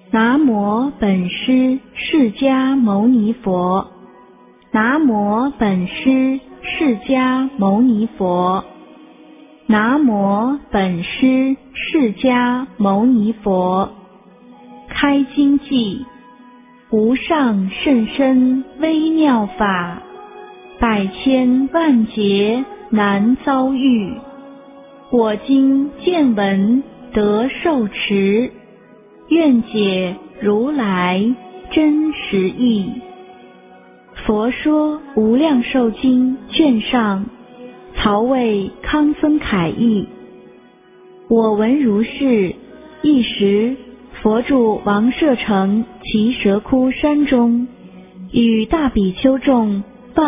南无本师释迦牟尼佛。南无本师释迦牟尼佛。南无本师释迦牟尼佛。开经偈：无上甚深微妙法，百千万劫难遭遇。我今见闻得受持，愿解如来真实义。佛说无量寿经卷上，曹魏康僧楷译。我闻如是，一时佛住王舍城奇蛇窟山中，与大比丘众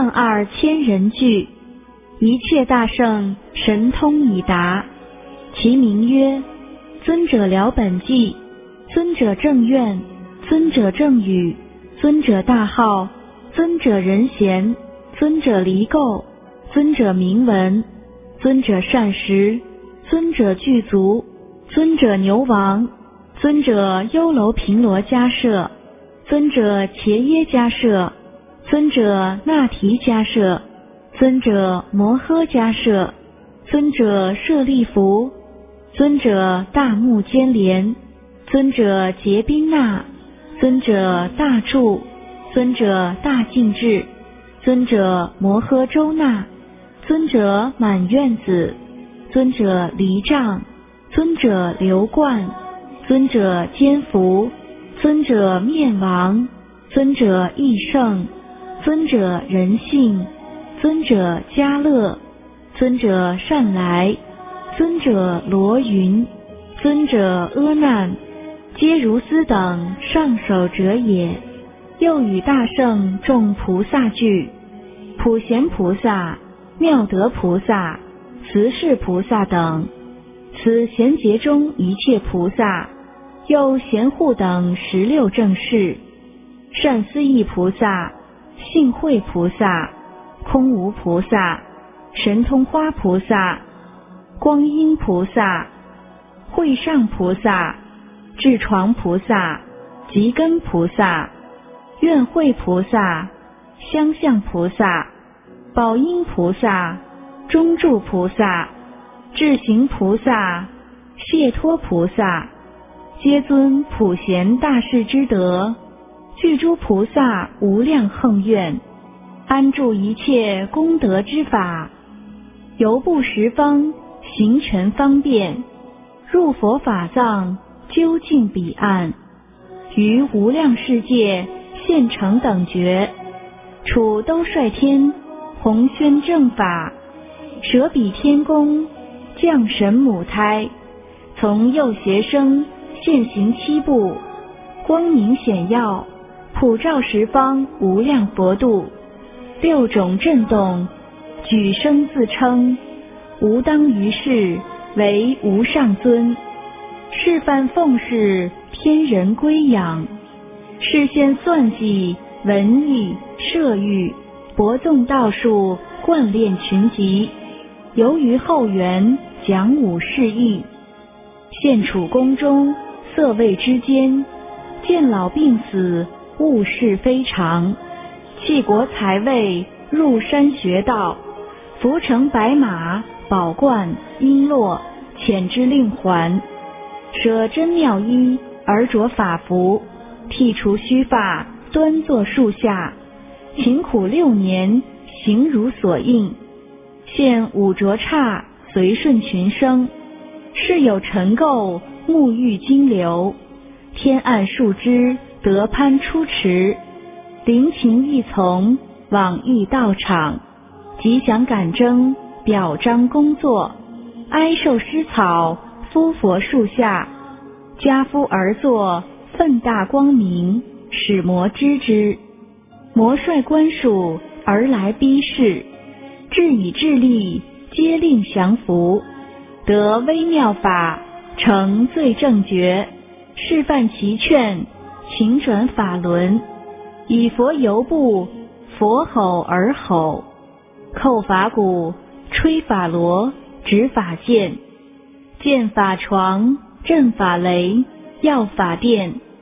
12000人聚，一切大圣神通已达。其名曰：尊者了本纪，尊者正愿，尊者正语，尊者大号，尊者人贤，尊者离垢，尊者明文，尊者善识，尊者具足，尊者牛王，尊者优楼频罗迦舍，尊者伽耶迦舍，尊者那提迦舍，尊者摩诃迦舍，尊者舍利弗，尊者大目犍连，尊者结宾那，尊者大住，尊者大净智，尊者摩诃周那，尊者满愿子，尊者离障，尊者流冠，尊者坚福，尊者面王，尊者义圣，尊者仁信，尊者嘉乐，尊者善来，尊者罗云，尊者阿难，皆如斯等上首者也。又与大圣众菩萨聚，普贤菩萨、妙德菩萨、慈氏菩萨等，此贤劫中一切菩萨，又贤护等16正士，善思意菩萨、性慧菩萨、空无菩萨、神通花菩萨、光阴菩萨、会上菩萨、智床菩萨、吉根菩萨、愿慧菩萨、相向菩萨、宝音菩萨、中住菩萨、智行菩萨、解脱菩萨，皆尊普贤大士之德，具诸菩萨无量横愿，安住一切功德之法，游步十方，行权方便，入佛法藏，究竟彼岸，于无量世界现成等觉，处兜率天，弘宣正法，舍彼天宫，降神母胎，从右胁生，现行七步，光明显耀，普照十方无量佛度，六种震动，举声自称，吾当于世为无上尊，示范奉事，天人归仰，示现算计，文艺摄欲，博纵道术，贯练群集，由于后缘，讲武释义，现处宫中，色味之间，见老病死，物事非常，弃国财位，入山学道，伏乘白马，宝冠璎珞，遣之令还，舍真妙衣，而着法服，剃除须发，端坐树下，勤苦6年，行如所应，现五浊刹，随顺群生，世有尘垢，沐浴金流，天暗树枝，得攀出池，灵禽一从，往诣道场，吉祥感征，表彰工作，哀受施草，敷佛树下，家夫而坐，奋大光明，使魔知之。魔率官属而来逼视，智以智力，皆令降服，得微妙法，成最正觉，示范其劝，请转法轮，以佛游步，佛吼而吼，叩法鼓，吹法螺，执法剑，剑法床，震法雷，耀法殿，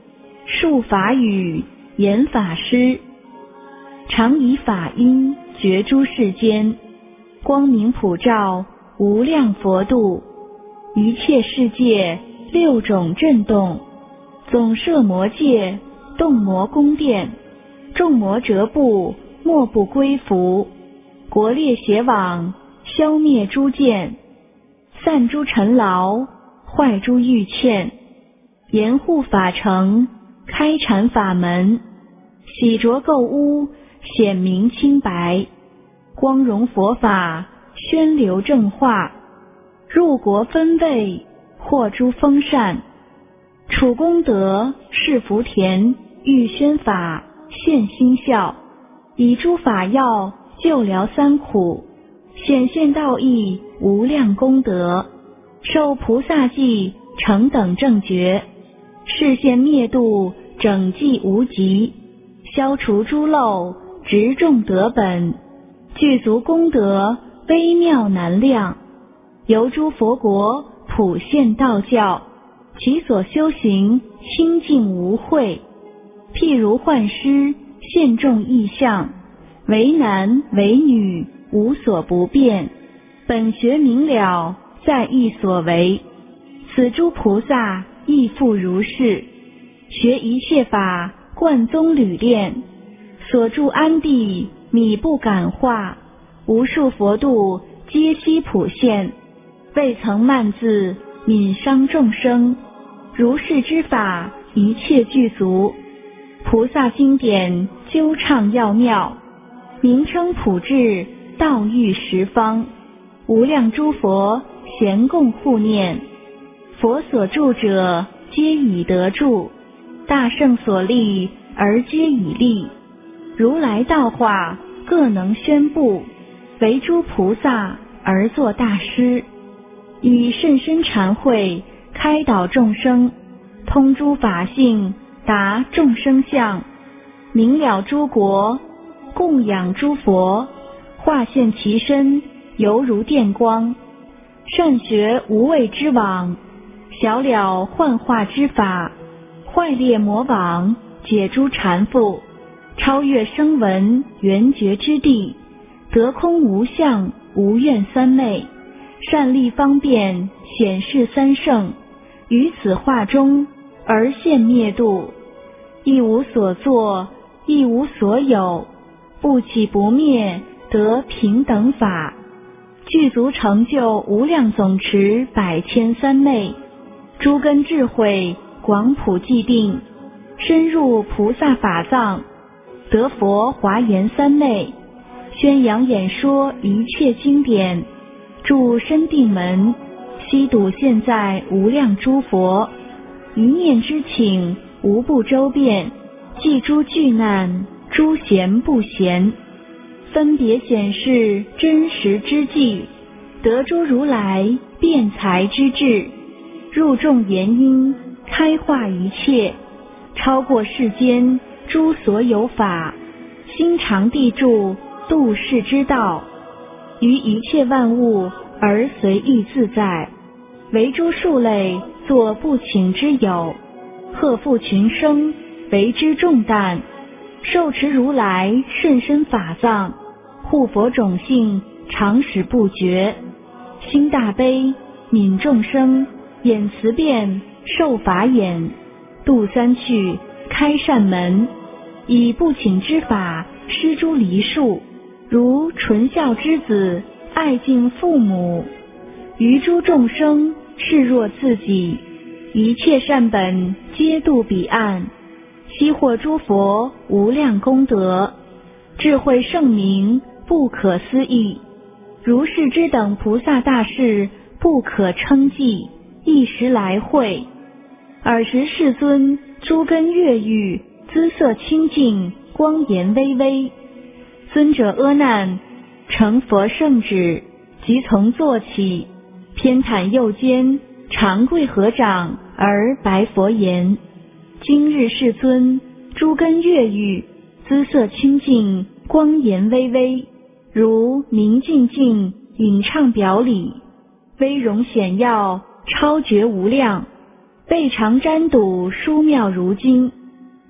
述法语，言法师，常以法音觉诸世间，光明普照，无量佛度，一切世界六种震动，总摄魔界，动魔宫殿，众魔折步，莫不归服，国列邪网，消灭诸见，散诸尘劳，坏诸欲欠，严护法城，开阐法门，洗濯垢污，显明清白，光荣佛法，宣流正化，入国分位，获诸丰善，处功德，是福田，欲宣法，现心孝，以诸法药，救疗三苦，显现道义，无量功德，受菩萨记，成等正觉，示现灭度，整济无极，消除诸漏，植众德本，具足功德，微妙难量，游诸佛国，普现道教，其所修行，清净无秽，譬如幻师，现众异象，为男为女，无所不变，本学明了，在意所为，此诸菩萨亦复如是，学一切法，贯宗履练，所住安地，米不感化，无数佛度，皆悉普现，未曾慢字，悯伤众生，如是之法，一切具足，菩萨经典，究畅要妙，名称普至，道誉十方，无量诸佛，咸共护念，佛所著者，皆已得著，大圣所立，而皆已立，如来道化，各能宣布，为诸菩萨，而作大师，以甚深禅慧，开导众生，通诸法性，达众生相，明了诸国，供养诸佛，化现其身，犹如电光，善学无畏之网，晓了幻化之法，坏裂魔网，解诸缠缚，超越声闻缘觉之地，得空无相，无愿三昧，善利方便，显示三圣，于此化中，而现灭度，亦无所作，亦无所有，不起不灭，得平等法，具足成就无量总持百千三昧，诸根智慧，广普寂定，深入菩萨法藏，得佛华严三昧，宣扬演说一切经典，住深定门，悉睹现在无量诸佛，一念之请，无不周遍，济诸巨难，诸贤不贤，分别显示真实之际，得诸如来辩才之智，入众言音，开化一切，超过世间诸所有法，心常地住，度世之道，于一切万物而随意自在，为诸数类作不请之友，贺复群生，为之重担，受持如来甚深法藏，护佛种性，常使不绝，心大悲，悯众生，演慈辩，受法眼，度三趣，开善门，以不请之法，施诸梨树，如纯孝之子，爱敬父母，于诸众生，视若自己，一切善本，皆度彼岸，悉获诸佛无量功德，智慧圣明，不可思议，如是之等菩萨大士，不可称计，一时来会。尔时世尊，诸根悦欲，姿色清净，光颜巍巍，尊者阿难，成佛圣旨，即从坐起，偏袒右肩，长跪合掌，而白佛言：今日世尊，诸根悦欲，姿色清净，光颜巍巍，如明镜净，影唱表里，威容显耀，超绝无量，背常瞻睹殊妙如金，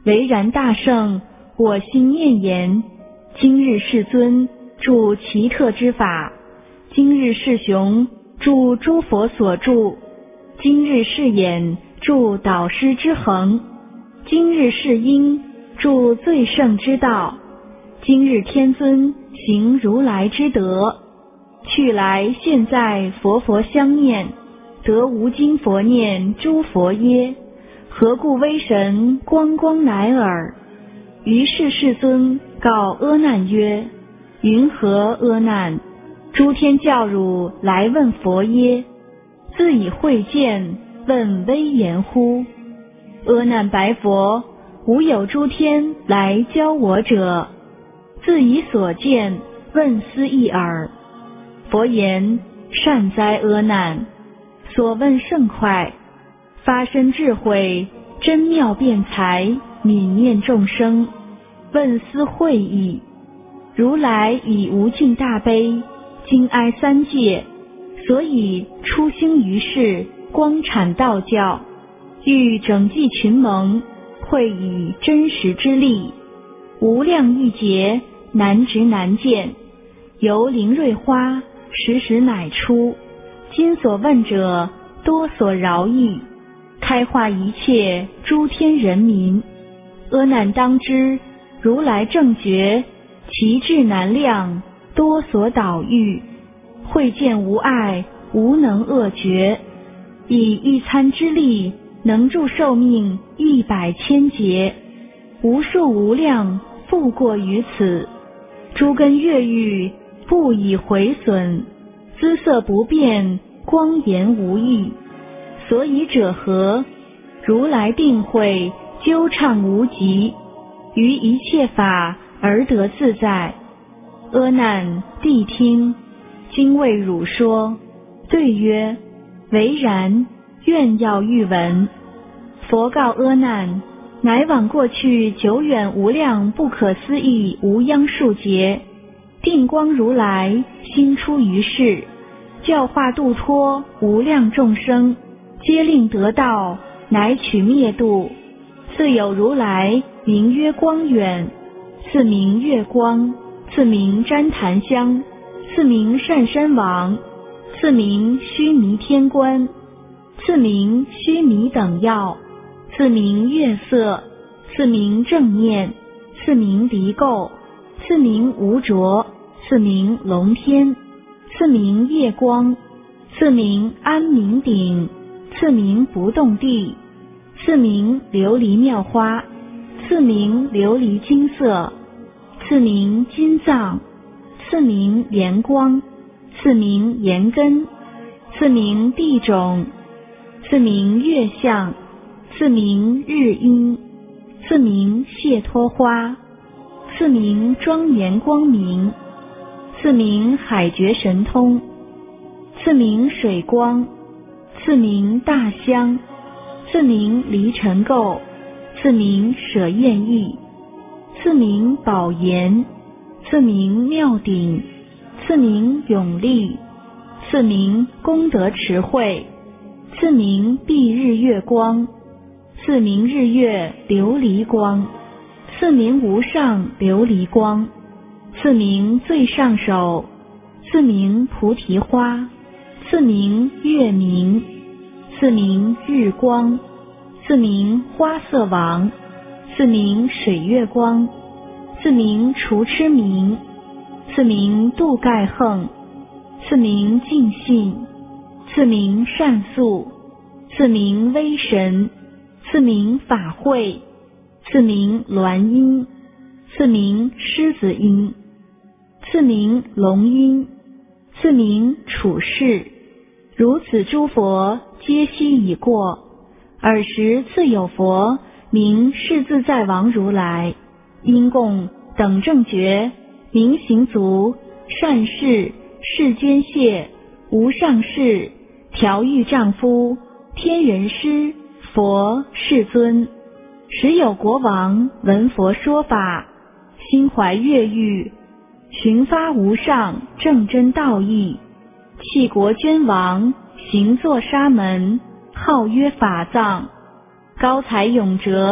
唯然大圣，我心念言：今日世尊著奇特之法，今日世雄著诸佛所著，今日世眼著导师之恒，今日世音著最胜之道，今日天尊行如来之德。去来现在佛佛相念，得无今佛念诸佛耶？何故威神光光乃耳？于是世尊告阿难曰：云何阿难？诸天教汝来问佛耶？自以慧见，问威严乎？阿难白佛：无有诸天来教我者，自以所见问思义耳。佛言：善哉阿难，所问甚快，发身智慧，真妙辩才，泯念众生，问思慧意。如来以无尽大悲，经哀三界，所以出兴于世，光阐道教，欲整济群蒙，会以真实之力，无量亿劫，难值难见，由灵瑞花时时乃出。今所问者，多所饶益，开化一切诸天人民。阿难当知，如来正觉，其智难量，多所导育，慧见无碍，无能恶绝，以一餐之力，能助寿命100千劫，无数无量，复过于此。诸根越狱，不以毁损，姿色不变，光颜无异。所以者何？如来定慧，究畅无极，于一切法而得自在。阿难，谛听，今为汝说。对曰：唯然，愿要欲闻。佛告阿难：乃往过去久远无量不可思议无央数劫，定光如来心出于世，教化度脱无量众生，皆令得道，乃取灭度。自有如来名曰光远，次名月光，次名旃檀香，次名善身王，次名须弥天官，次名须弥等药，次名月色，次名正念，次名离垢，次名无着，次名龙天，次名夜光，次名安明顶，次名不动地，次名琉璃妙花，次名琉璃金色，次名金藏，次名莲光，次名岩根，次名地种，次名月相，次名日阴，次名解脱花，次名庄严光明，次名海觉神通，次名水光，次名大香，次名离尘垢，次名舍厌意，次名宝岩，次名妙顶，次名永力，次名功德持慧，次名蔽日月光，次名日月琉璃光，次名无上琉璃光，次名最上首，次名菩提花，次名月明，次名日光，次名花色王，次名水月光，次名除痴明，次名度盖横，次名净信，次名善宿，次名威神，次名法会，次名鸾音，次名狮子音，次名龙音，次名处士。如此诸佛皆悉已过。尔时自有佛名世自在王如来，因供等正觉、明行足、善事、世间谢、无上士、调御丈夫、天人师、佛世尊。时有国王闻佛说法，心怀悦欲，寻发无上正真道义，弃国捐王，行作沙门，号曰法藏。高才永哲，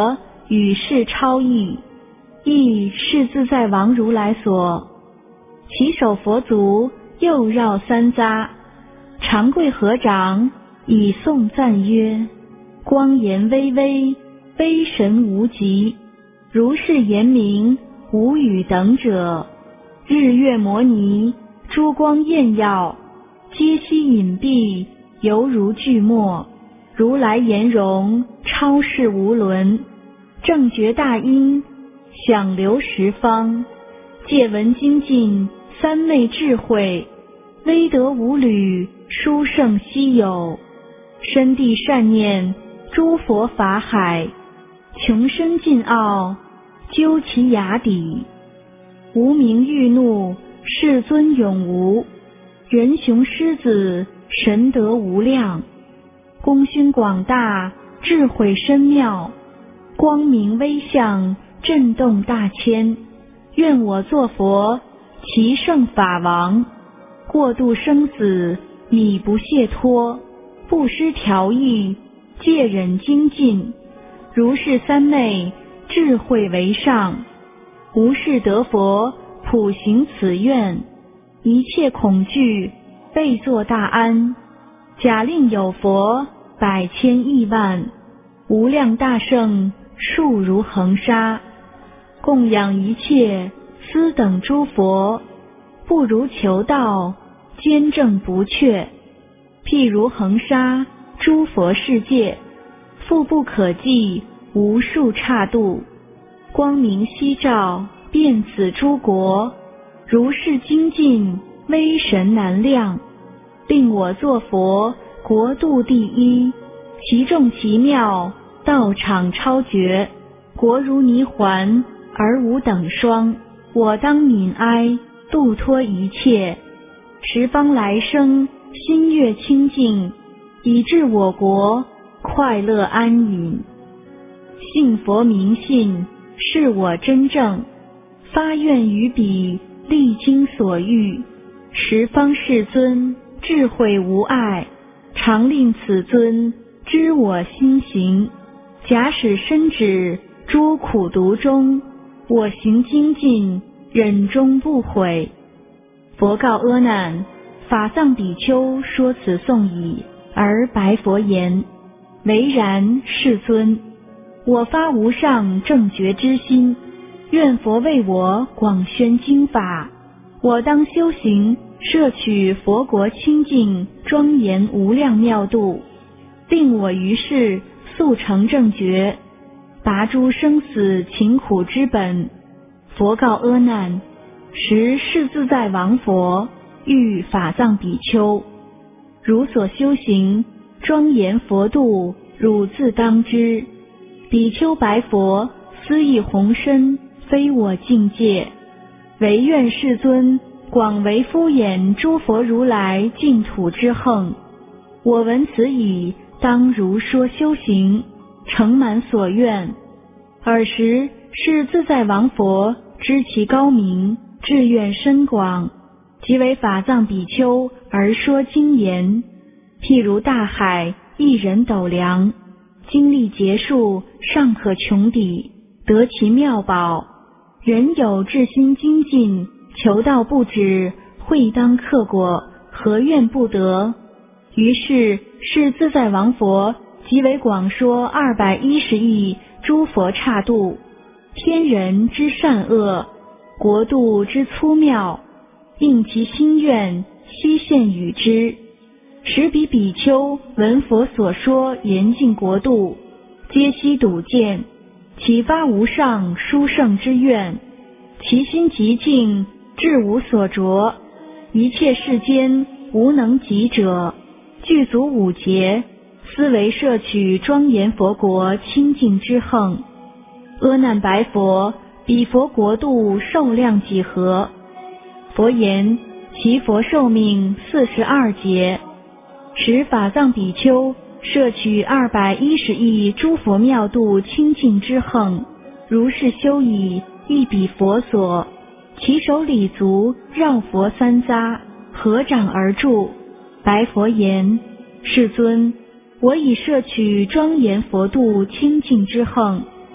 与世超异，亦是自在王如来所。其手佛足又绕三匝，长跪合掌，以颂赞曰：光颜巍巍，威神无极，如是言明，无与等者。日月摩尼，诸光焰耀，皆悉隐蔽，犹如巨墨。如来颜容，超世无伦，正觉大音，响流十方。借闻精进，三昧智慧，威德无侣，殊胜稀有。深地善念，诸佛法海，穷深尽奥，究其雅底。无名欲怒，世尊永无。人雄狮子，神德无量。功勋广大，智慧深妙，光明威相，震动大千。愿我作佛，其圣法王。过度生死，米不懈脱，不失调意，戒忍精进。如是三昧，智慧为上。无事得佛，普行此愿。一切恐惧，备作大安。假令有佛，百千亿万。无量大圣，数如恒沙。供养一切，斯等诸佛。不如求道，坚正不却。譬如恒沙，诸佛世界，复不可计，无数刹度。光明悉照，遍此诸国。如是精进，威神难量。令我作佛，国度第一。其众奇妙，道场超绝。国如泥环，而无等双。我当悯哀，度脱一切。十方来生，心悦清净，以致我国快乐安隐。信佛明信，是我真正。发愿于彼，历经所欲。十方世尊，智慧无碍，常令此尊知我心行。假使身止诸苦毒中，我行精进，忍终不悔。佛告阿难：法藏比丘说此颂已，而白佛言：唯然，世尊。我发无上正觉之心，愿佛为我广宣经法。我当修行，摄取佛国清净庄严无量妙度，令我于世速成正觉，拔诸生死勤苦之本。佛告阿难：实是自在王佛，欲法藏比丘。汝所修行，庄严佛度，汝自当知。比丘白佛，斯亦宏深，非我境界。唯愿世尊广为敷衍诸佛如来净土之横。我闻此已，当如说修行，成满所愿。尔时是自在王佛知其高明，志愿深广，即为法藏比丘而说经言。譬如大海，一人斗量，经历劫数，尚可穷抵，得其妙宝。人有至心精进，求道不止，会当克果，何愿不得？于是自在王佛即为广说210亿诸佛刹度，天人之善恶，国度之粗妙，应其心愿，悉现与之。时彼比丘闻佛所说严净国度，皆悉睹见，启发无上殊胜之愿，其心极净，志无所着，一切世间无能及者，具足五劫，思维摄取庄严佛国清净之横。阿难白佛：彼佛国度寿量几何？佛言：其佛寿命42劫。使法藏比丘摄取210亿诸佛妙度清净之横，如是修已，亦彼佛所。其手礼足，绕佛三匝，合掌而住。白佛言：世尊，我已摄取庄严佛度清净之横。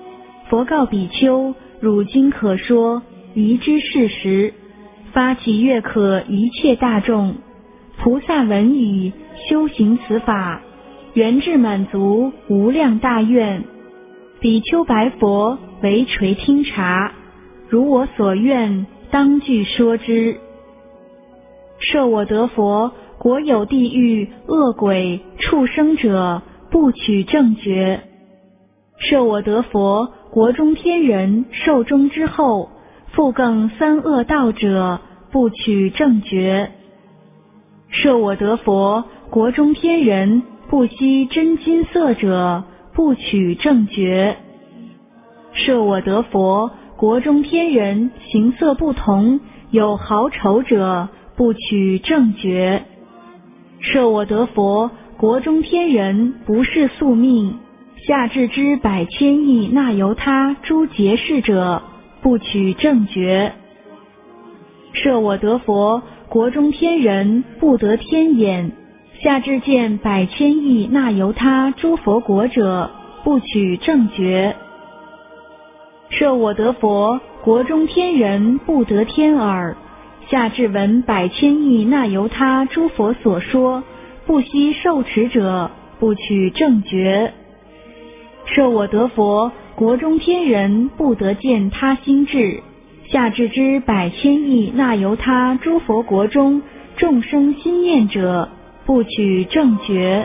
佛告比丘：汝今可说，宜知事实，发起悦可一切大众。菩萨闻已，修行此法，圆至满足无量大愿。比丘白佛：唯垂听察，如我所愿，当具说之。设我得佛，国有地狱、恶鬼、畜生者，不取正觉。设我得佛，国中天人寿终之后，复更三恶道者，不取正觉。设我得佛，国中天人不惜真金色者，不取正觉。设我得佛，国中天人形色不同，有好丑者，不取正觉。设我得佛，国中天人不是宿命，下至之百千亿那由他诸劫世者，不取正觉。设我得佛，国中天人不得天眼，下至见百千亿那由他诸佛国者，不取正觉。设我得佛，国中天人不得天耳，下至闻百千亿那由他诸佛所说，不惜受持者，不取正觉。设我得佛，国中天人不得见他心智，下至之百千亿那由他诸佛国中众生心念者，不取正觉。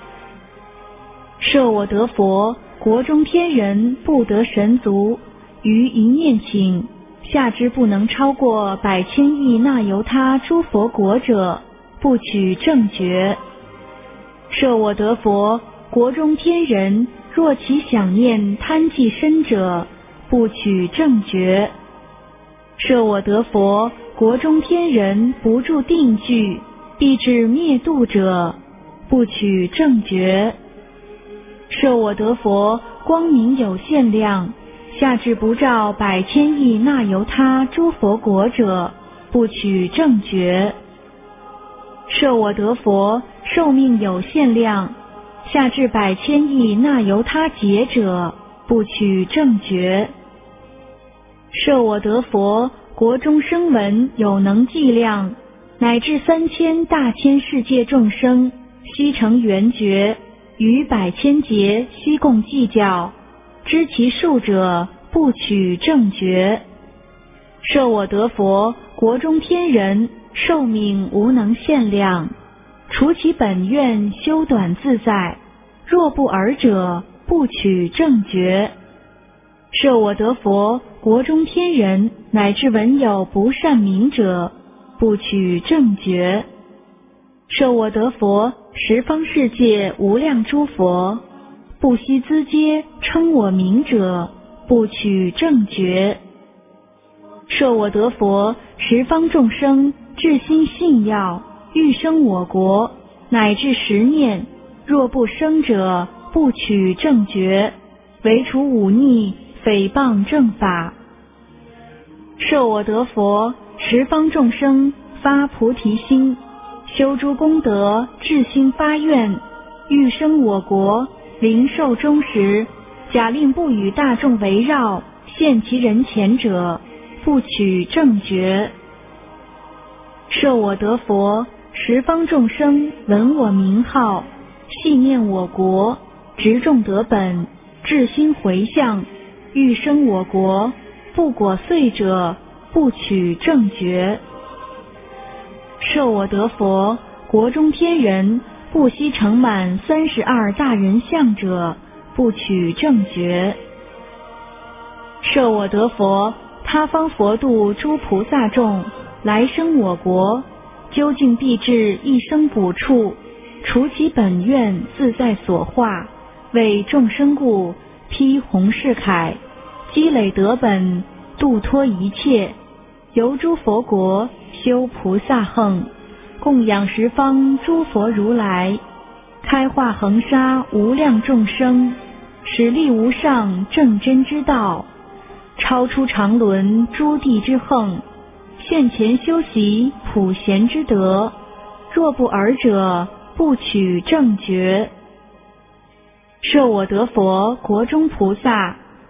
设我得佛，国中天人不得神足，于一念请，下之不能超过百千亿那由他诸佛国者，不取正觉。设我得佛，国中天人若其想念贪忌身者，不取正觉。设我得佛，国中天人不住定具，必至灭度者，不取正觉。设我得佛，光明有限量，下至不照百千亿那由他诸佛国者，不取正觉。设我得佛，寿命有限量，下至百千亿那由他劫者，不取正觉。设我得佛，国中声闻有能计量，乃至3000大千世界众生，悉成圆觉，于百千劫悉共计较，知其数者，不取正觉。设我得佛，国中天人寿命无能限量，除其本愿修短自在，若不尔者，不取正觉。设我得佛，国中天人乃至闻有不善名者，不取正觉。设我得佛，十方世界无量诸佛，不惜资阶称我名者，不取正觉。设我得佛，十方众生至心信要，欲生我国，乃至10念，若不生者，不取正觉，唯除忤逆诽谤正法。设我得佛，十方众生发菩提心，修诸功德，至心发愿，欲生我国，临寿终时，假令不与大众围绕，现其人前者，不取正觉。设我得佛，十方众生闻我名号，系念我国，执众得本，至心回向，欲生我国，不果遂者，不取正觉。设我得佛，国中天人不惜成满32大人相者，不取正觉。设我得佛，他方佛度诸菩萨众，来生我国，究竟必至一生补处，除其本愿自在所化，为众生故，披红饰铠，积累德本，度脱一切，游诸佛国，修菩萨行，供养十方诸佛如来，开化恒沙无量众生，使力无上正真之道，超出常伦诸地之横，现前修习普贤之德，若不尔者，不取正觉。设我得佛，国中菩萨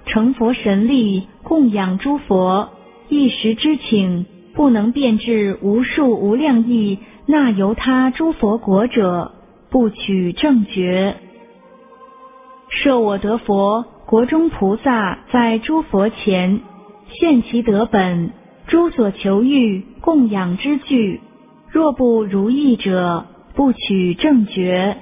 成佛神力，供养诸佛，一时之请，不能遍至无数无量亿那由他诸佛国者，不取正觉。设我得佛，国中菩萨在诸佛前，现其德本，诸所求欲供养之具，若不如意者，不取正觉。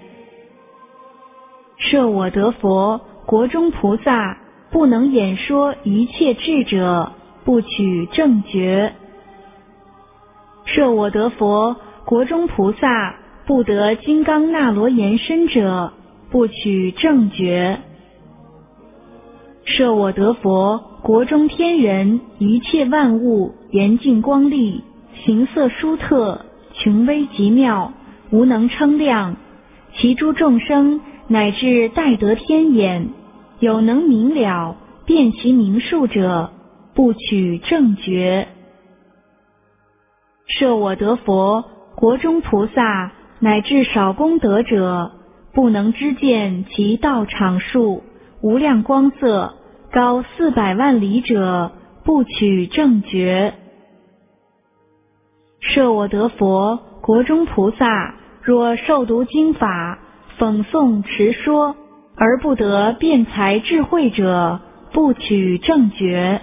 设我得佛，国中菩萨不能演说一切智者，不取正觉。设我得佛，国中菩萨不得金刚那罗延伸者，不取正觉。设我得佛，国中天人一切万物严净光丽，形色殊特，穷微极妙，无能称量，其诸众生乃至待得天眼，有能明了辨其名数者，不取正觉。设我得佛，国中菩萨乃至少功德者，不能知见其道场数，无量光色，高400万里者，不取正觉。设我得佛，国中菩萨若受读经法，讽诵持说，而不得辩才智慧者，不取正觉。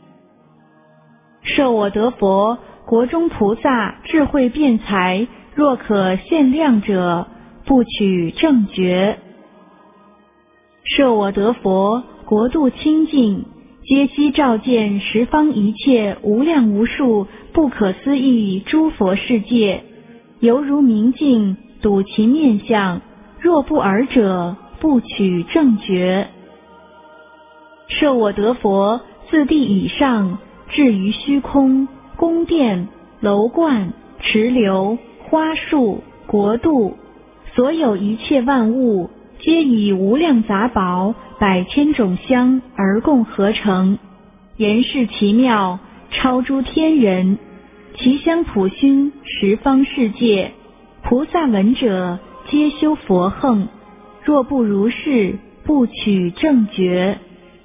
设我得佛，国中菩萨智慧辩才若可限量者，不取正觉。设我得佛，国度清净，皆悉照见十方一切无量无数不可思议诸佛世界，犹如明镜，睹其面相，若不尔者，不取正觉。设我得佛，自地以上至于虚空，宫殿、楼观、池流、花树、国度，所有一切万物，皆以无量杂宝100千种香而共合成，言是奇妙，超诸天人，其香普熏十方世界，菩萨闻者皆修佛行，若不如是，不取正觉。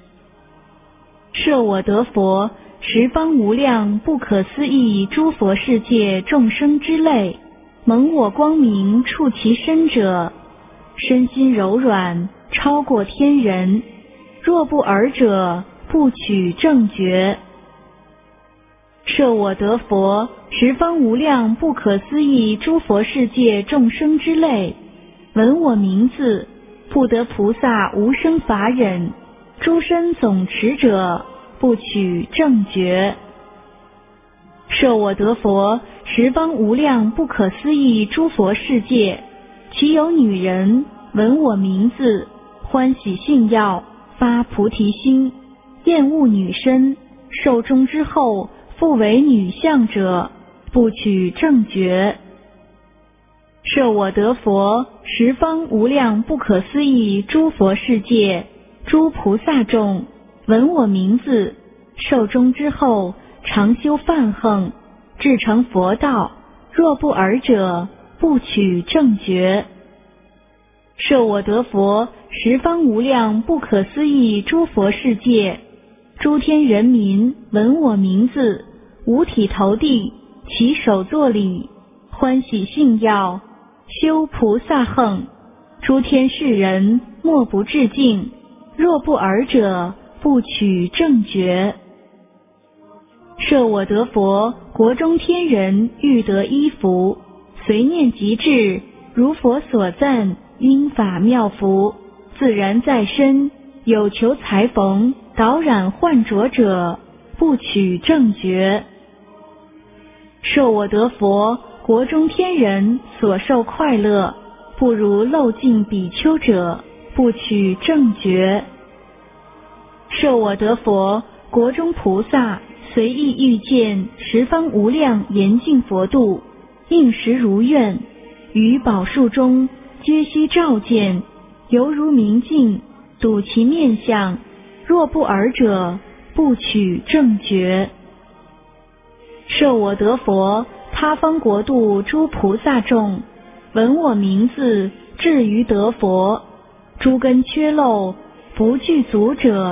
设我得佛，十方无量不可思议诸佛世界众生之类，蒙我光明触其身者，身心柔软，超过天人，若不尔者，不取正觉。设我得佛，十方无量不可思议诸佛世界众生之类，闻我名字，不得菩萨无生法忍，诸身总持者，不取正觉。设我得佛，十方无量不可思议诸佛世界，其有女人闻我名字，欢喜信要，发菩提心，厌恶女身，寿终之后复为女相者，不取正觉。设我得佛，十方无量不可思议诸佛世界诸菩萨众闻我名字，寿终之后常修梵行，至成佛道，若不尔者，不取正觉。设我得佛，十方无量不可思议诸佛世界诸天人民闻我名字，五体投地，起手作礼，欢喜信要，修菩萨行，诸天世人莫不致敬，若不尔者，不取正觉。设我得佛，国中天人欲得衣服，随念即至，如佛所赞，因法妙服，自然在身，有求裁缝，导染换着者，不取正觉。设我得佛，国中天人所受快乐，不如漏尽比丘者，不取正觉。设我得佛，国中菩萨随意欲见十方无量严净佛度，应时如愿，于宝树中皆悉照见，犹如明镜，睹其面相，若不尔者，不取正觉。设我得佛，他方国度诸菩萨众闻我名字，至于得佛，诸根缺漏不具足者，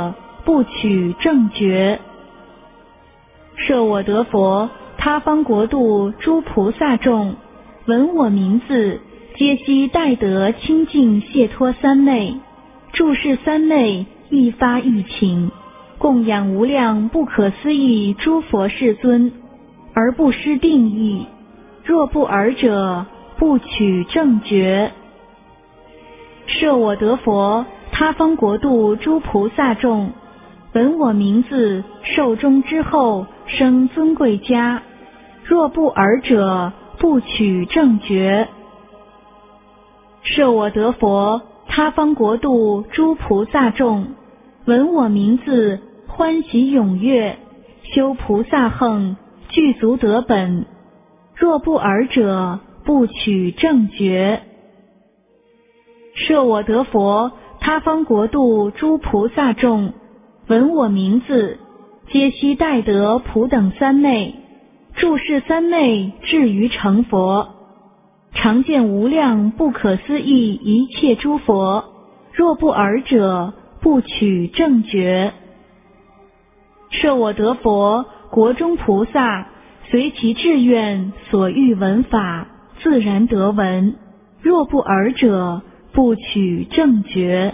不取正觉。设我得佛，他方国度诸菩萨众，闻我名字，皆悉待得清净解脱三昧，住世三昧，一发一请，供养无量不可思议诸佛世尊，而不失定义。若不尔者，不取正觉。设我得佛，他方国度诸菩萨众，闻我名字，寿终之后，生尊贵家。若不尔者，不取正觉。设我得佛，他方国度诸菩萨众，闻我名字，欢喜踊跃，修菩萨行，具足得本。若不尔者，不取正觉。设我得佛，他方国度诸菩萨众，闻我名字，皆悉待得普等三昧，住世三昧，至于成佛，常见无量不可思议一切诸佛。若不尔者，不取正觉。设我得佛，国中菩萨随其志愿所欲闻法，自然得闻。若不尔者，不取正觉。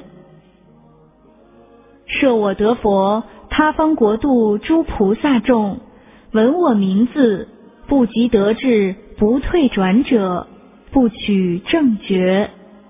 设我得佛，他方国度诸菩萨众，闻我名字，不及得志，不退转者，不取正觉。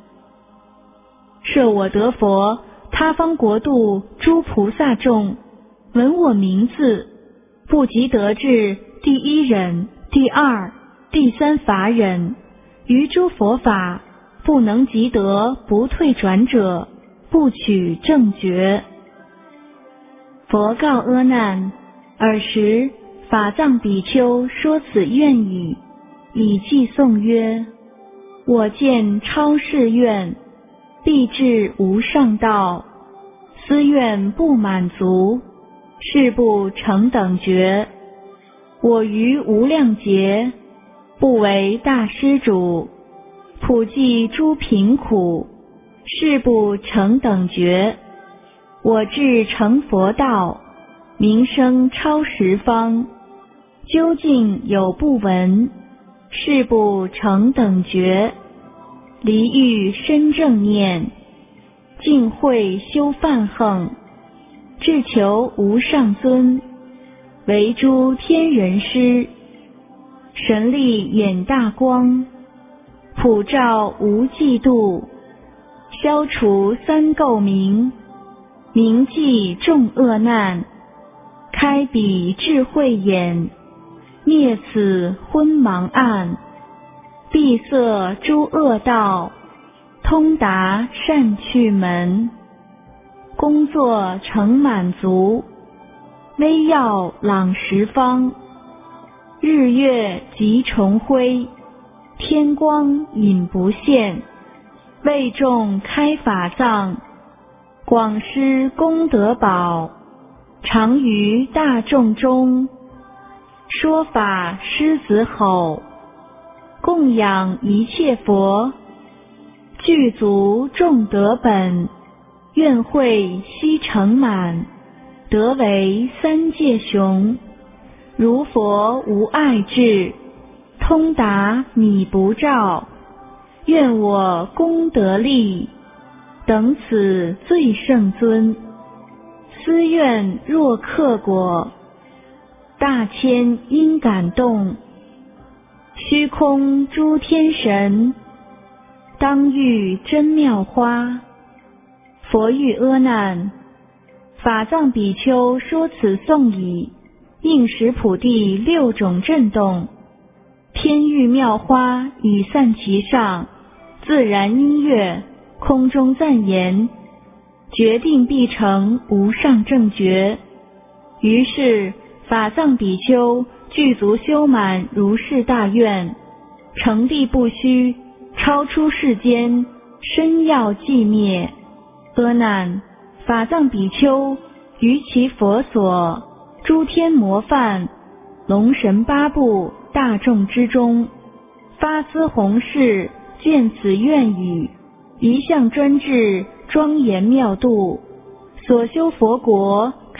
设我得佛，他方国度诸菩萨众，闻我名字，不及得志，第一忍、第二、第三法忍，于诸佛法不能及得不退转者，不取正觉。佛告阿难：尔时法藏比丘说此愿语，以偈颂曰：我见超世愿，必至无上道，思愿不满足，是不成等觉。我于无量劫，不为大施主，普济诸贫苦，是不成等觉。我至成佛道，名声超十方，究竟有不闻，是不成等觉。离欲深正念，尽慧修梵行，至求无上尊，为诸天人师，神力眼大光，普照无嫉妒，消除三垢名，明济众恶难，开彼智慧眼，灭此昏盲暗，闭塞诸恶道，通达善趣门，工作成满足，微耀朗十方，日月即重辉，天光隐不现，为众开法藏，广施功德宝，常于大众中，说法狮子吼，供养一切佛，具足众德本，愿会悉成满，得为三界雄。如佛无碍智，通达你不照，愿我功德力，等此最胜尊。思愿若克果，大千因感动，虚空诸天神，当遇真妙花。佛欲阿难：法藏比丘说此颂已，应时普地六种震动，天欲妙花已散其上，自然音乐，空中赞言，决定必成无上正觉。于是法藏比丘具足修满如是大愿，成地不虚，超出世间，身要寂灭。阿难，法藏比丘于其佛所，诸天魔梵、龙神八部大众之中，发思弘誓，见此愿语，一向专志庄严妙度，所修佛国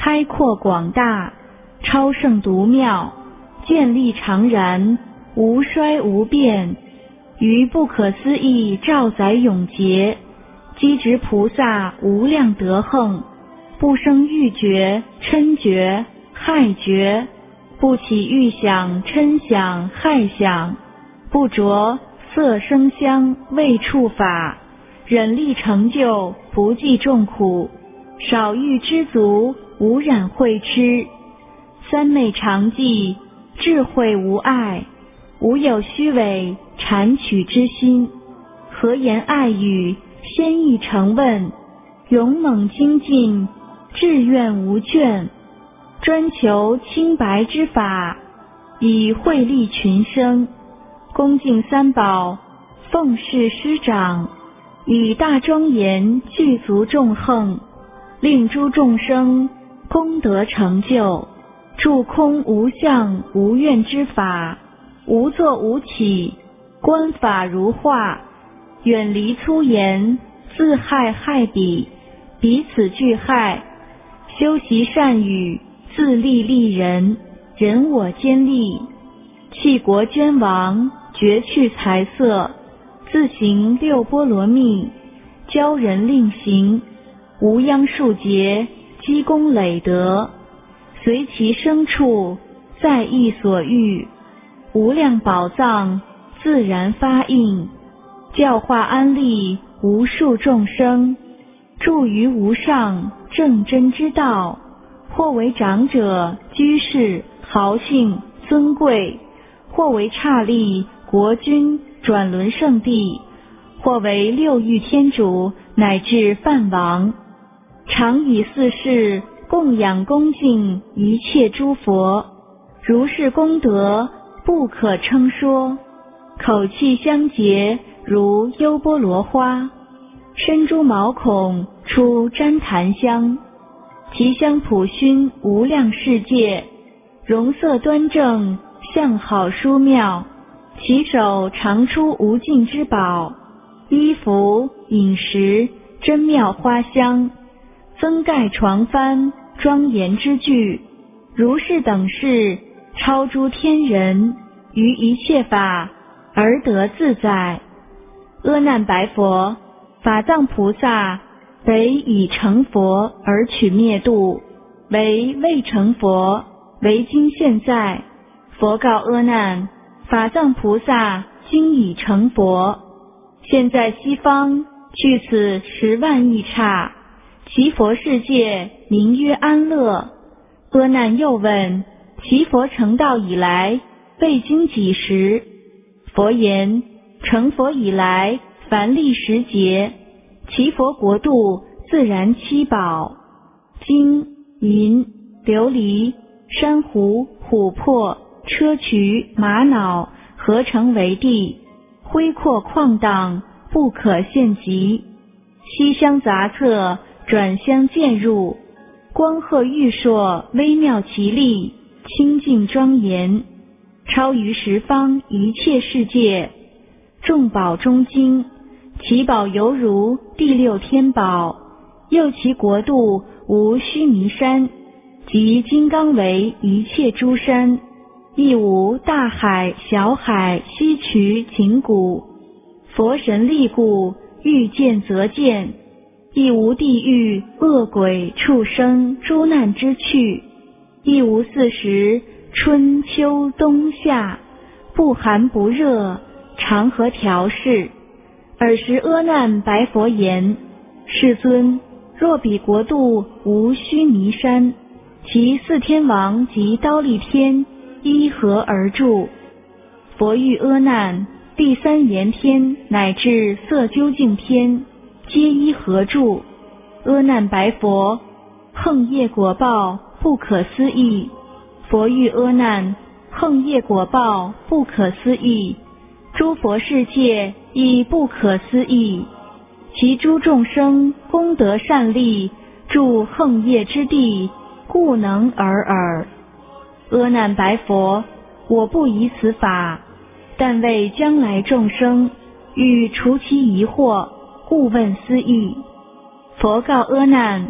开阔广大，超胜独妙，建立常然，无衰无变，于不可思议兆载永劫，积植菩萨无量德行，不生欲觉、嗔觉、害觉，不起欲想、嗔想、害想，不着色声香味触法，忍力成就，不计众苦，少欲知足，无染慧痴，三昧常寂，智慧无碍，无有虚伪谄取之心，和言爱语，先意诚问，勇猛精进，志愿无倦，专求清白之法，以惠利群生，恭敬三宝，奉事师长，以大庄严具足众横，令诸众生功德成就，住空无相无愿之法，无作无起，观法如画，远离粗言，自害害彼，彼此俱害，修习善语，自利利人，人我兼利，弃国捐亡，绝去财色，自行六波罗蜜，教人令行，无央数劫，积功累德，随其生处，在意所欲，无量宝藏自然发应，教化安利无数众生，住于无上正真之道，或为长者、居士、豪姓、尊贵，或为刹利、国君、转轮圣地，或为六欲天主乃至梵王，常以四事供养恭敬一切诸佛，如是功德不可称说，口气相结如优波罗花，身诸毛孔出旃檀香，其香普熏无量世界，容色端正，相好殊妙，其手常出无尽之宝，衣服饮食珍妙花香，增盖床幡庄严之具，如是等事超诸天人，于一切法而得自在。阿难白佛，法藏菩萨为已成佛而取灭度，为未成佛，为今现在。佛告阿难，法藏菩萨今已成佛，现在西方距此10万亿刹，其佛世界名曰安乐。阿难又问，其佛成道以来未经几时？佛言，成佛以来凡历10劫，其佛国度自然7宝，金、银、琉璃、珊瑚、琥珀、砗磲、玛瑙合成为地，恢阔旷荡，不可限极，西香杂册，转香渐入，光赫玉烁，微妙奇丽，清净庄严，超于十方一切世界，众宝中精，其宝犹如第6天宝，又其国度无须弥山，即金刚为一切诸山，亦无大海、小海、溪渠、井谷，佛神力故，欲见则见，亦无地狱、恶鬼、畜生、诸难之趣，亦无40春秋冬夏，不寒不热，常和调适。尔时阿难白佛言，世尊，若彼国度无须弥山，其4天王及忉利天依何而住？佛欲阿难，第3言天乃至色究竟天皆依何住？阿难白佛，横业果报不可思议。佛欲阿难，横业果报不可思议，诸佛世界亦不可思议，其诸众生功德善利，住横业之地，故能尔尔。阿难白佛，我不疑此法，但为将来众生，欲除其疑惑，故问斯义。佛告阿难，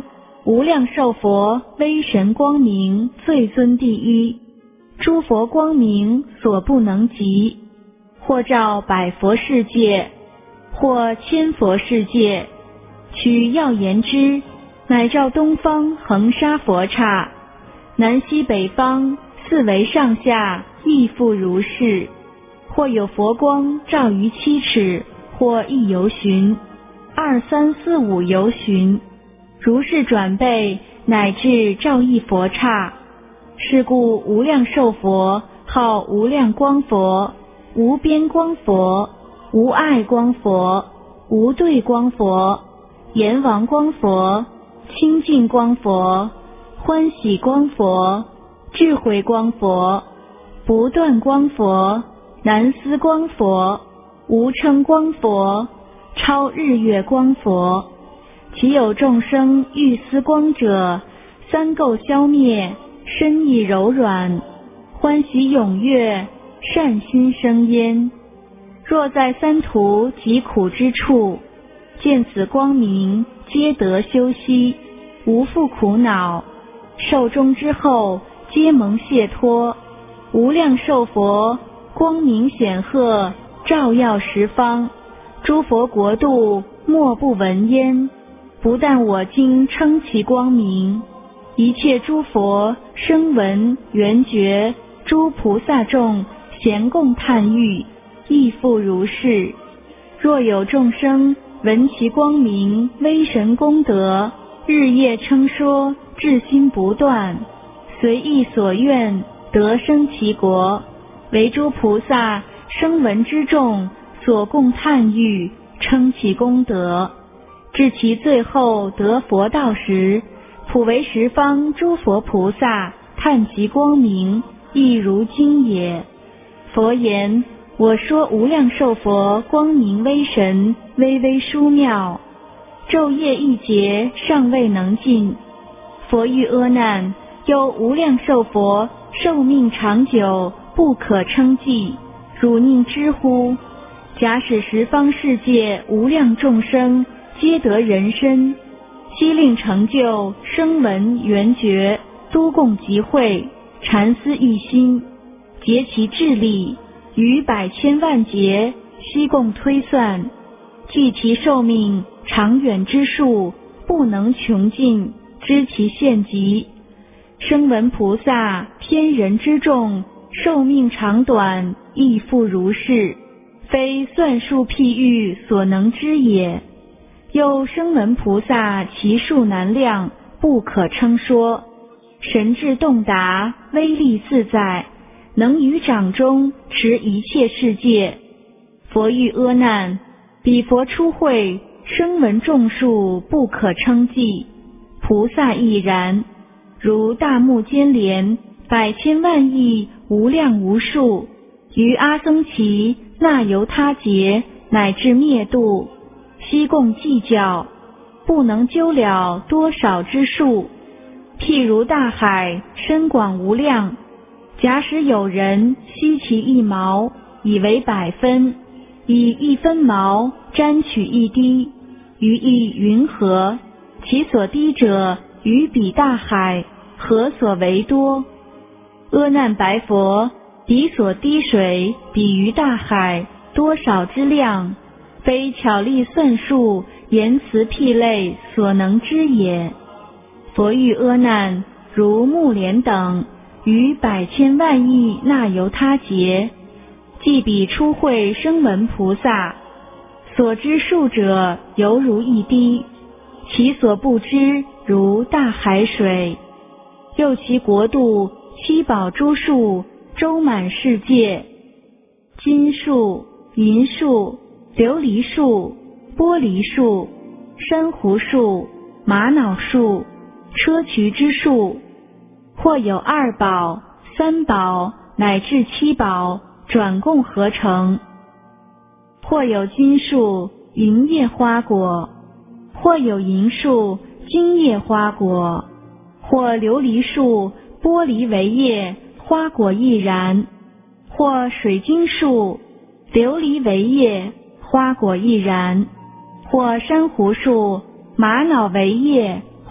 无量寿佛威神光明最尊第一，诸佛光明所不能及，或照百佛世界，或千佛世界，取要言之，乃照东方恒沙佛刹，南西北方四维上下亦复如是。或有佛光照于7尺，或1由旬，2、3、4、5由旬，如是转倍，乃至照一佛刹。是故无量寿佛号无量光佛、无边光佛、无碍光佛、无对光佛、阎王光佛、清净光佛、欢喜光佛、智慧光佛、不断光佛、难思光佛、无称光佛、超日月光佛。其有众生欲思光者，三垢消灭，身意柔软，欢喜踊跃，善心生焉。若在三途疾苦之处，见此光明，皆得休息，无复苦恼。寿终之后，皆蒙解脱。无量寿佛光明显赫，照耀十方，诸佛国度莫不闻焉。不但我今称其光明，一切诸佛声闻缘觉诸菩萨众咸共叹誉，亦复如是。若有众生闻其光明威神功德，日夜称说，至心不断，随意所愿，得生其国，为诸菩萨声闻之众所共叹誉，称其功德。至其最后得佛道时，普为十方诸佛菩萨叹其光明，亦如今也。佛言：我说无量寿佛光明威神，微微殊妙，昼夜一劫尚未能尽。佛欲阿难，又无量寿佛寿命长久，不可称计，汝宁知乎？假使十方世界无量众生皆得人身，悉令成就声闻缘觉，都共集会，禅思一心，竭其智力，于百千万劫悉共推算，计其寿命长远之数，不能穷尽，知其限极。声闻菩萨天人之众，寿命长短亦复如是，非算数譬喻所能知也。又声闻菩萨其数难量，不可称说，神智洞达，威力自在，能于掌中持一切世界。佛欲阿难，彼佛出会，声闻众数不可称计，菩萨亦然。如大目犍连，百千万亿无量无数，于阿僧祇、那由他劫乃至灭度，悉共计较，不能究了多少之数。譬如大海深广无量，假使有人悉其一毛，以为100分，以1分毛沾取一滴，于一云河，其所滴者于彼大海，何所为多？阿难白佛，彼所滴水比于大海，多少之量，非巧力算数，言辞譬类所能知也。佛欲阿难，如目连等，于百千万亿那由他劫，即彼出会声闻菩萨，所知数者犹如一滴，其所不知如大海水。又其国度七宝诸树周满世界，金树、银树、琉璃树、玻璃树、珊瑚树、玛瑙树、砗磲之树，或有2宝、3宝乃至7宝转共合成。或有金树、银叶花果，或有银树、金叶花果，或琉璃树、玻璃为叶，花果亦然；或水晶树、琉璃为叶，花果亦然；或珊瑚树、玛瑙为叶，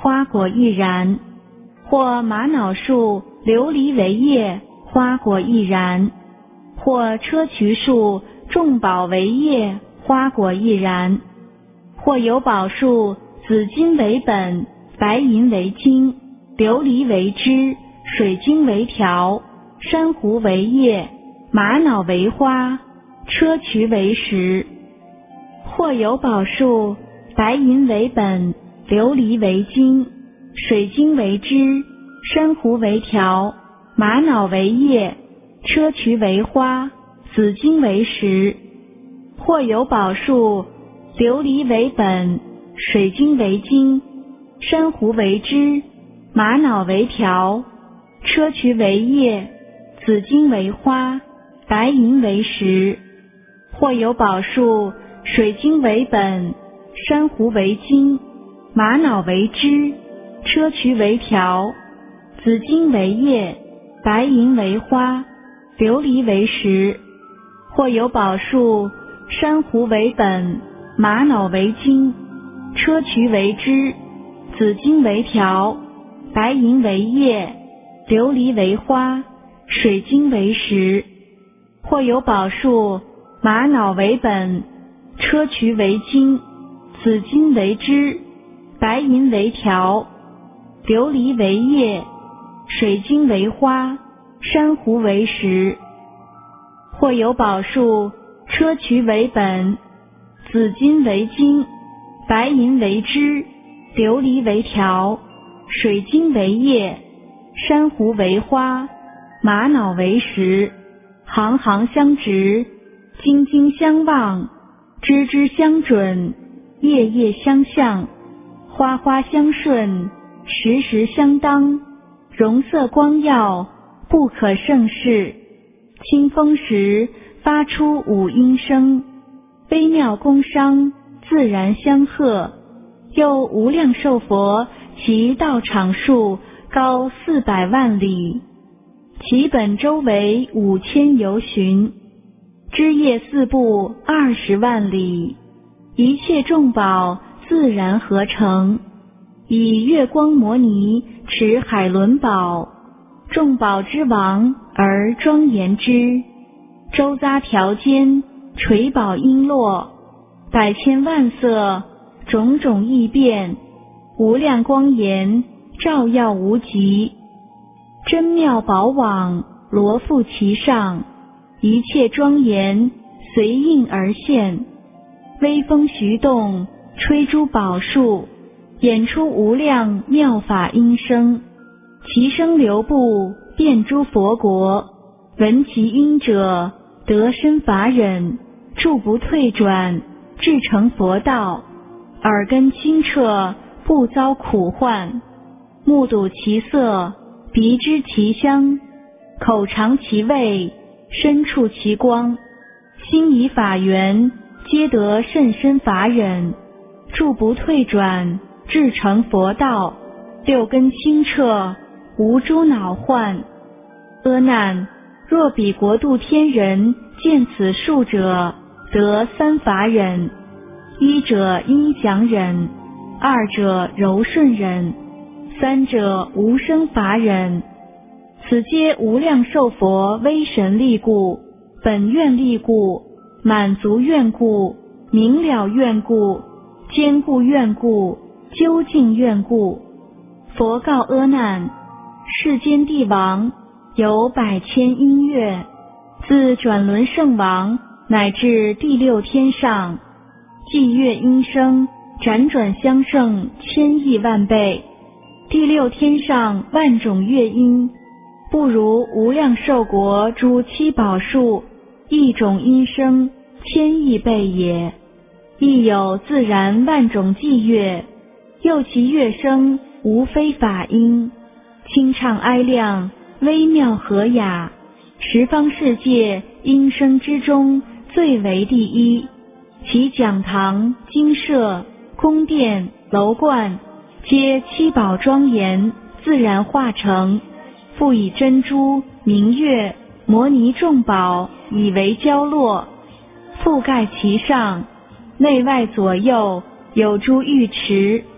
花果亦然；或玛瑙树、琉璃为叶，花果亦然；或砗磲树、众宝为叶，花果亦然；或有宝树，紫金为本，白银为茎，琉璃为枝，水晶为条，珊瑚为叶，玛瑙为花，砗磲为实；或有宝树，白银为本，琉璃为茎，水晶为枝，珊瑚为条，玛瑙为叶，砗磲为花，紫金为实；或有宝树，琉璃为本，水晶为茎，珊瑚为枝，玛瑙为条，砗磲为叶，紫金为花，白银为实；或有宝树，水晶为本，珊瑚为茎，玛瑙为枝，砗磲为条，紫金为叶，白银为花，琉璃为实；或有宝树，珊瑚为本，玛瑙为茎，砗磲为枝，紫金为条，白银为叶，琉璃为花，水晶为实；或有宝树，玛瑙为本，砗磲为茎，紫金为枝，白银为条，琉璃为叶，水晶为花，珊瑚为实；或有宝树，砗磲为本，紫金为茎，白银为枝，琉璃为条，水晶为叶，珊瑚为花，玛瑙为实，行行相直，晶晶相望，枝枝相准，叶叶相向，花花相顺，时时相当，容色光耀，不可胜视。清风时发出五音声，微妙工商，自然相和。又无量寿佛，其道场数高400万里，其本周围5000由旬，枝叶四部20万里，一切众宝自然合成，以月光摩尼持海伦宝，众宝之王而庄严之，周匝条间，垂宝璎珞，百千万色，种种异变，无量光颜，照耀无极，真妙宝网罗覆其上，一切庄严随应而现，微风徐动，吹诸宝树，演出无量妙法音声，其声流布遍诸佛国，闻其音者得生法忍，住不退转，至成佛道，耳根清澈，不遭苦患，目睹其色，鼻知其香，口尝其味，身触其光，心以法缘，皆得甚深法忍，住不退转，至成佛道，六根清澈，无诸恼患。阿难，若彼国度天人见此树者，得三法忍：一者音响忍，二者柔顺忍，三者无生法忍。此皆无量寿佛威神力故，本愿力故，满足愿故，明了愿故，坚固愿故，究竟愿故。佛告阿难：世间帝王有100千音乐，自转轮圣王乃至第六天上，伎乐音声辗转相胜千亿万倍，第六天上万种乐音，不如无量寿国诸七宝树一种音声千亿倍也。亦有自然万种伎乐，又其乐声无非法音，清畅哀亮，微妙和雅，十方世界音声之中最为第一。其讲堂、精舍、宫殿、楼观，皆七宝庄严，自然化成，复以珍珠、明月、摩尼众宝以为交落，覆盖其上，内外左右有诸浴池，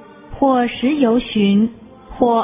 或10由旬，或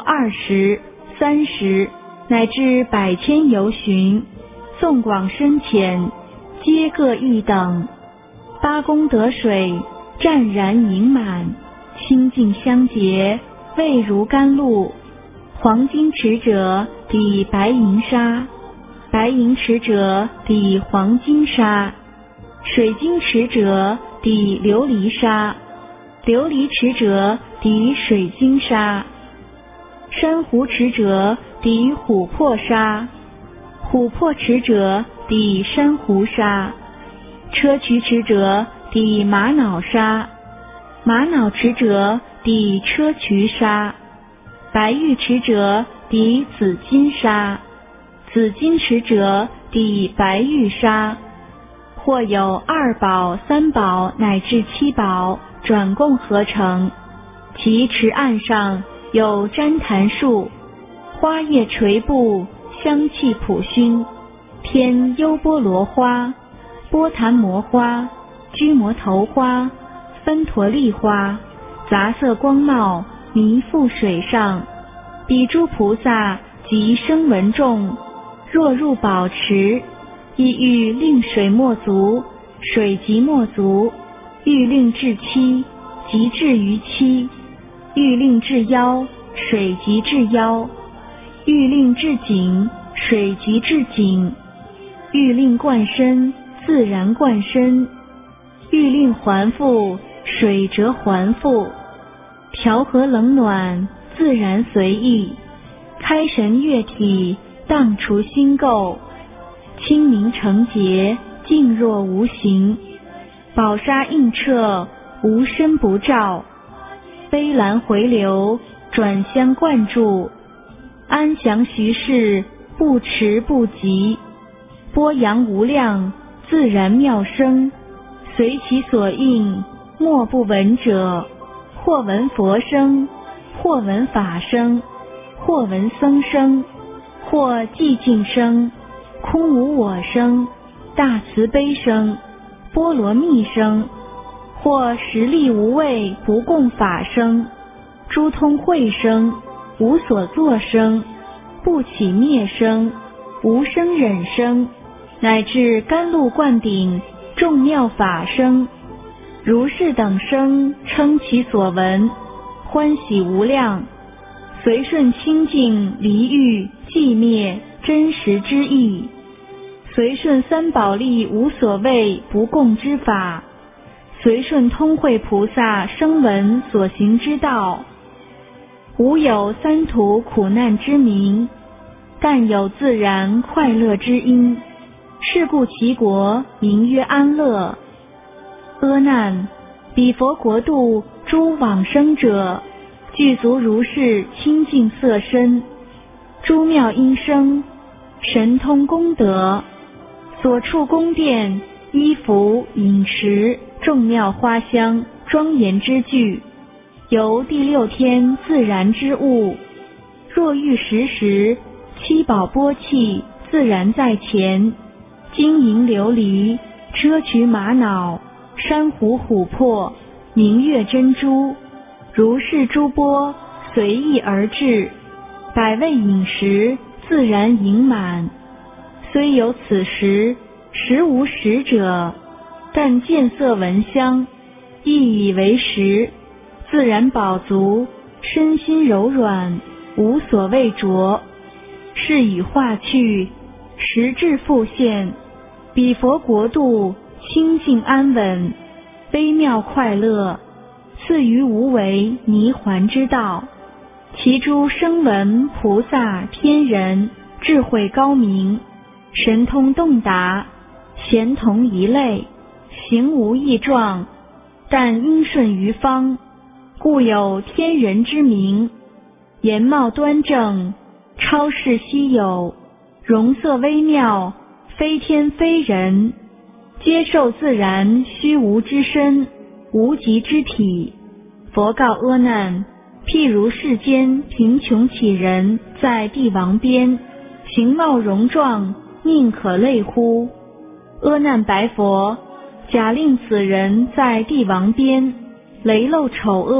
20、30，乃至100千由旬，纵广深浅，皆各一等。八功德水，湛然盈满，清净相洁，味如甘露。黄金池者，抵白银沙；白银池者，抵黄金沙；水晶池者，抵琉璃沙；琉璃池者，抵水晶沙；珊瑚池者，抵琥珀沙；琥珀池者，抵珊瑚沙；砗磲池者，抵玛瑙沙；玛瑙池者，抵砗磲沙；白玉池者，抵紫金沙；紫金池者，抵白玉沙。或有2宝、3宝乃至7宝转供合成。其池岸上有旃檀树，花叶垂布，香气普熏，偏优波罗花、波檀摩花、居摩头花、芬陀利花，杂色光茂，弥覆水上。彼诸菩萨及声闻众，若入宝池，亦欲令水莫足，水即莫足；欲令至期，即至于期；欲令至腰，水即至腰；欲令至颈，水即至颈；欲令贯身，自然贯身；欲令还复，水则还复；调和冷暖，自然随意；开神悦体，荡除心垢；清明澄洁，静若无形；宝沙映彻，无身不照；悲兰回流，转相灌注；安详徐逝，不迟不急；波扬无量，自然妙声；随其所应，莫不闻者。或闻佛声，或闻法声，或闻僧声，或寂静声，空无我声，大慈悲声，波罗蜜声，或实力无畏不共法声，诸通会声，无所作声，不起灭声，无生忍声，乃至甘露灌顶，众妙法声。如是等声，称其所闻，欢喜无量，随顺清净离欲寂灭真实之意，随顺三宝力无所谓不共之法，随顺通会菩萨声闻所行之道。无有三途苦难之名，但有自然快乐之因，是故其国名曰安乐。阿难，彼佛国度诸往生者，具足如是清净色身，诸妙音声，神通功德，所处宫殿、衣服、饮食、众妙花香、庄严之具，由第6天自然之物，若欲食时，7宝钵器自然在前，金银琉璃、砗磲玛瑙、珊瑚琥珀、明月珍珠，如是诸钵随意而至，百味饮食自然盈满。虽有此时，实无食者，但见色闻香，亦以为食，自然饱足，身心柔软，无所畏着。是以化去，实质复现，彼佛国度清净安稳，悲妙快乐，赐于无为泥环之道。其诸声闻菩萨天人，智慧高明，神通洞达，咸同一类，形无异状，但因顺于方，故有天人之名。颜貌端正，超世稀有，容色微妙，非天非人，接受自然虚无之身，无极之体。佛告阿难，譬如世间贫穷乞人，在帝王边，形貌容状，宁可类乎？阿难白佛，假令此人在帝王边，雷漏丑恶，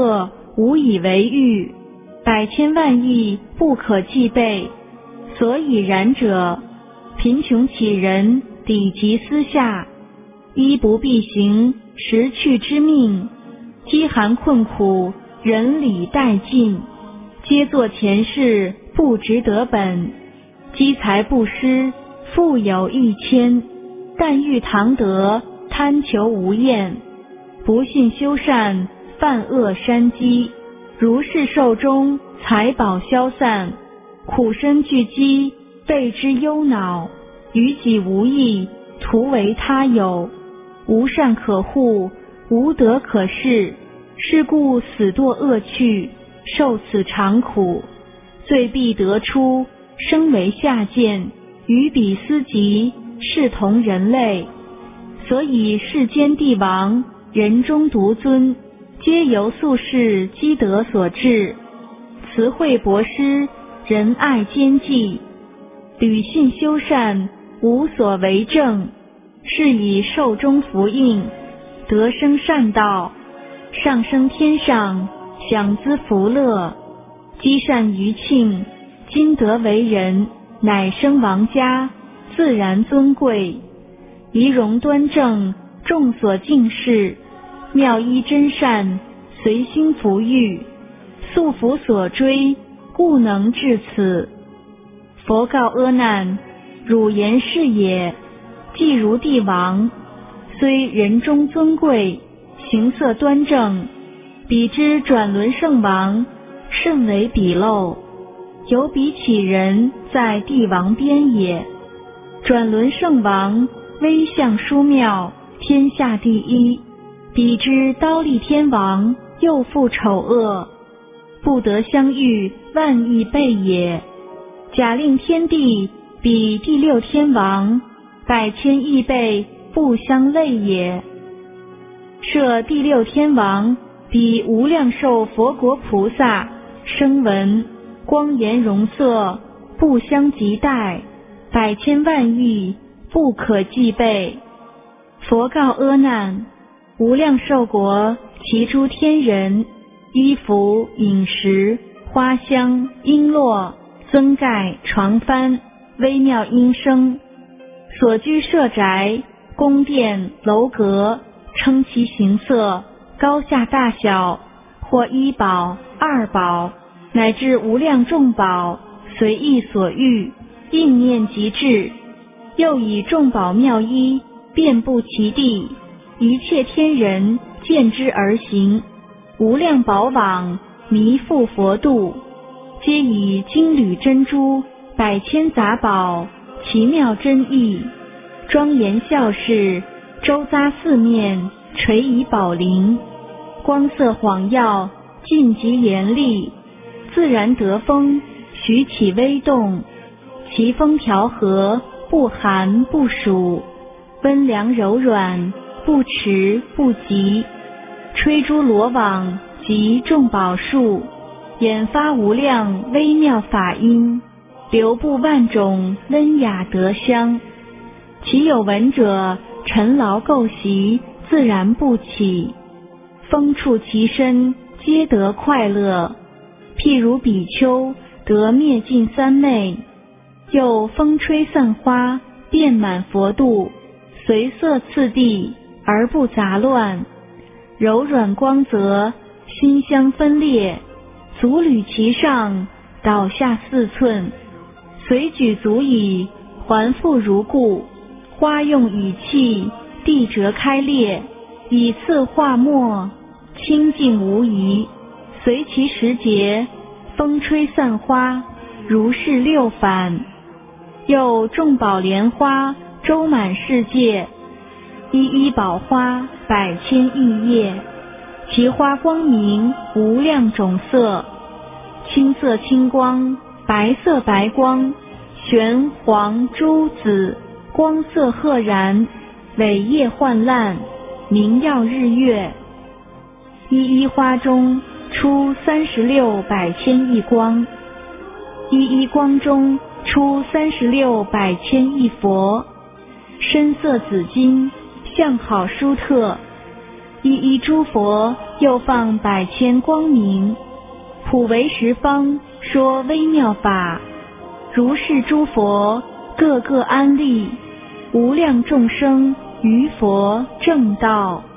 无以为喻，百千万亿不可计备。所以然者，贫穷乞人，抵及私下，衣不蔽行，食去之命，饥寒困苦，人理殆尽，皆作前世，不值得本。积财不施，富有一千，但欲堂得，贪求无厌。不信修善，犯恶山积，如是寿终，财宝消散，苦身聚积，备之忧恼，于己无益，徒为他有。无善可护，无德可恃，是故死堕恶趣，受此长苦。罪必得出，生为下贱，与彼斯及，视同人类。所以世间帝王，人中独尊，皆由宿世积德所致。慈惠博施，仁爱兼济，履信修善，无所为正，是以寿终福应，得生善道，上升天上，享资福乐。积善余庆，今得为人，乃生王家，自然尊贵。仪容端正，众所敬视，妙衣真善，随心福欲，素福所追，故能至此。佛告阿难：汝言是也。既如帝王，虽人中尊贵，形色端正，彼之转轮圣王，甚为鄙陋。有彼乞人，在帝王边也。转轮圣王，威相殊妙，天下第一。彼之刀立天王，又复丑恶，不得相遇，万亿倍也。假令天帝比第六天王，百千亿倍不相类也。设第六天王，比无量寿佛国菩萨，声闻光颜容色，不相及待，百千万亿不可计备。佛告阿难：无量寿国，其诸天人，衣服饮食花香璎珞增盖床幡，微妙音声，所居舍宅宫殿楼阁，称其形色高下大小，或一宝二宝，乃至无量众宝，随意所欲，应念即至。又以众宝妙衣遍布其地，一切天人见之而行。无量宝网弥覆佛度，皆以金缕珍珠百千杂宝，奇妙珍异，庄严孝事，周匝四面，垂以宝铃，光色晃耀，尽极严厉，自然得风，徐起微动，其风调和，不寒不暑，温凉柔软，不迟不急，吹诸罗网及众宝树，演发无量微妙法音，流布万种温雅德香。其有闻者，尘劳垢习，自然不起，风触其身，皆得快乐。譬如比丘得灭尽三昧，又风吹散花，遍满佛度，随色次第，而不杂乱，柔软光泽，馨香分裂，足履其上，倒下4寸，随举足矣，还复如故。花用以器，地折开裂，以次化末，清净无疑，随其时节，风吹散花，如是6返。又众宝莲花周满世界，一一宝花百千亿叶，其花光明，无量种色，青色青光，白色白光，玄黄朱紫，光色赫然，伟业焕烂，明耀日月。一一花中出36百千亿光，一一光中出36百千亿佛，深色紫金，相好殊特。一一诸佛又放百千光明，普为十方说微妙法。如是诸佛个个安立，无量众生于佛正道。